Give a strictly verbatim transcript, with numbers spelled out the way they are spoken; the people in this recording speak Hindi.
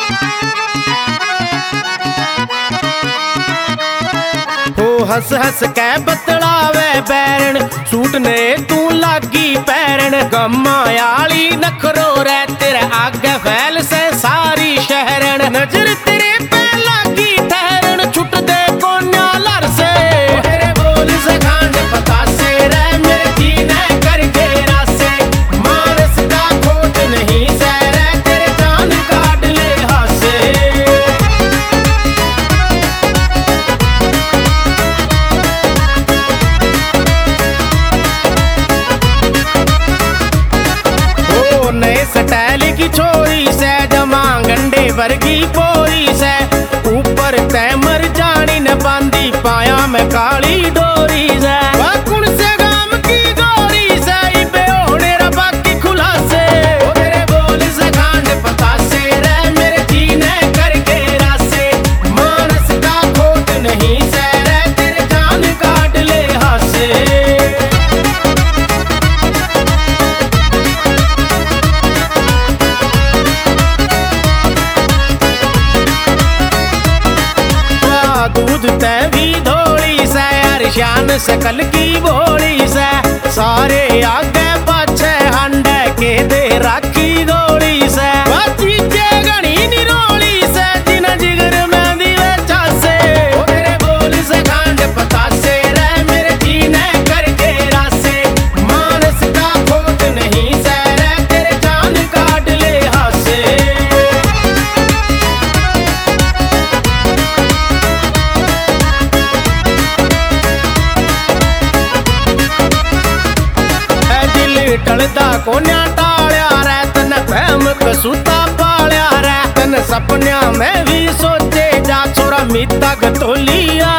हस हस कै बतलावे बैरन सूट ने तू लागी पैरन गम्मा आली नखरो रे तेरे आगे फैल से सारी शहरन नजर तेरे पे लागी ठहरन छुट दे कोन्या लर से तेरे बोल से खांड पता से रे मेरे जीने कर घेरा से मानस का खोट नहीं से रे तेरे जान काट ले हासे स्टाइल की छोरी से जमा गंडे वर्गी पोरी से ऊपर तय मर जानी न बांधी पाया में काली डोरी से कुण से गाम की गोरी से बेहोने रबा की खुला से तेरे बोल से खांड पता से रे मेरे जीने कर घेरा से मानस का खोट नहीं से रे तेरे जान काट ले हासे दूध ते भी धोली से यार शान सकल की बोली से सारे आगे पाछे हंडे के दे राखी गोली से चीजे घनी निरोली से जिन जिगर में दिवे चासे तेरे बोल से खांड पता से रे मेरे जीने कर घेरा से मानस का खोट नहीं से रे तेरे जान काट ले हासे टलदा कोन्या टालिया रे तन फहम कसूता पालिया रे तन सपनिया में भी सोचे जा छोरा मीता गतोलिया